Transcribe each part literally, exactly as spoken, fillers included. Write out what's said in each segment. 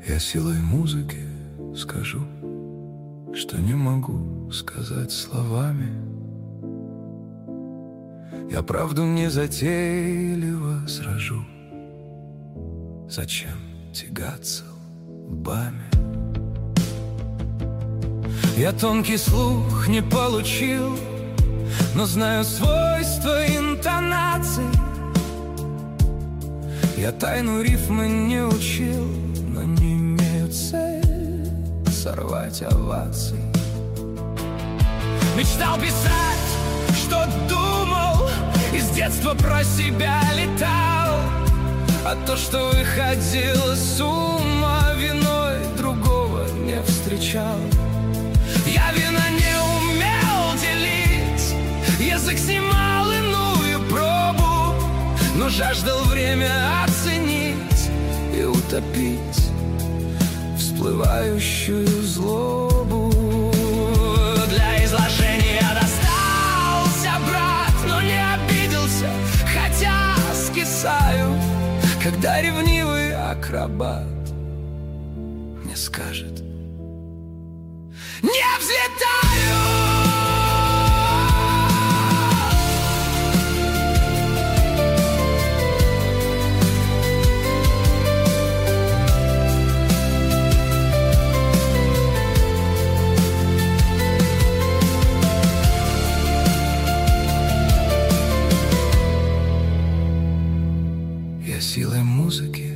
Я силой музыки скажу, что не могу сказать словами. Я правду незатейливо сражу. Зачем тягаться лбами? Я тонкий слух не получил, но знаю свойства интонаций. Я тайну рифмы не учил, но не имею цели сорвать овации. Мечтал писать, что думал, из детства про себя летал. А то, что выходило с ума, виной другого не встречал. Я вина не умел делить, язык снимал иную пробу, но жаждал время оценить и утопить всплывающую злобу. Для изложения достался брат, но не обиделся, хотя скисаю, когда ревнивый акробат мне скажет: не взлетаю! Я силой музыки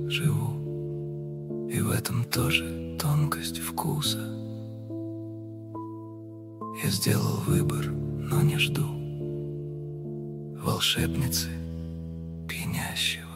живу, и в этом тоже тонкость вкуса. Я сделал выбор, но не жду волшебницы пьянящего